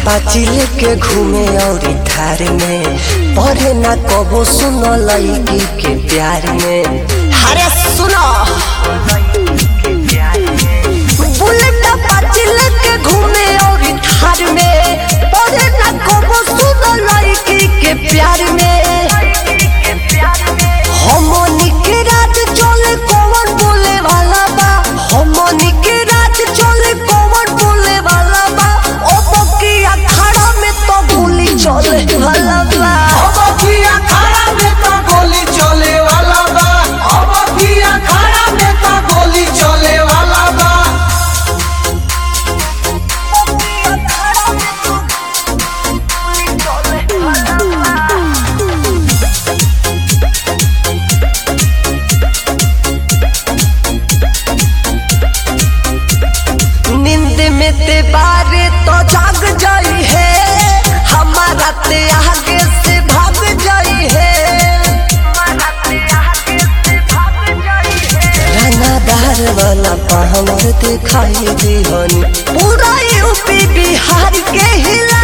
Apache लेके घूमे और थार में पढ़े ना कबो सुनो लड़की के प्यार में। अरे सुनो बुलेट अपाची लेके घूमे और थार में पढ़े ना कबो सुनो लड़की के प्यार में। हमनी के राज चले कौन बोले वाला बा, हमनी के राज चले कौन बोले वाला बा। ओ बकिया खड़ा में तो गोली चले वाला बा, ओ बकिया खड़ा में तो गोली चले वाला बा, ओ बकिया खड़ा में तो गोली चले वाला बा। नींद में ते बारे तो जाग जाई है, हमारा ते आगे से भाग जाई है। रंगदार वाला पावर दिखाई दीहन पूरा यूपी बिहार के हिला